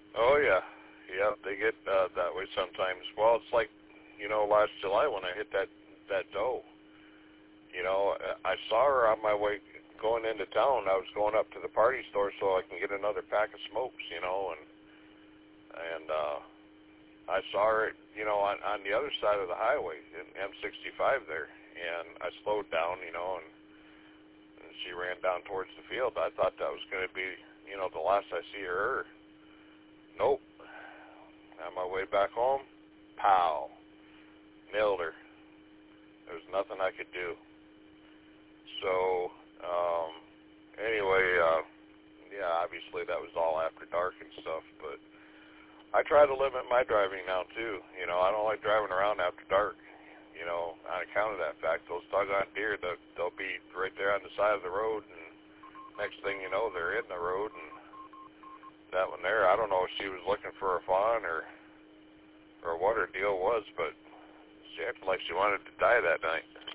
Oh yeah, yeah. They get that way sometimes. Well, it's like, last July when I hit that doe. I saw her on my way going into town. I was going up to the party store so I can get another pack of smokes, and I saw her, on the other side of the highway in M65 there, and I slowed down, and she ran down towards the field. I thought that was going to be, the last I see of her. Nope. On my way back home, pow, nailed her. There was nothing I could do. So, anyway, yeah, obviously that was all after dark and stuff, but I try to limit my driving now, too. I don't like driving around after dark, on account of that fact. Those doggone deer, they'll be right there on the side of the road, and next thing you know, they're in the road, and that one there, I don't know if she was looking for a fawn or what her deal was, but she acted like she wanted to die that night.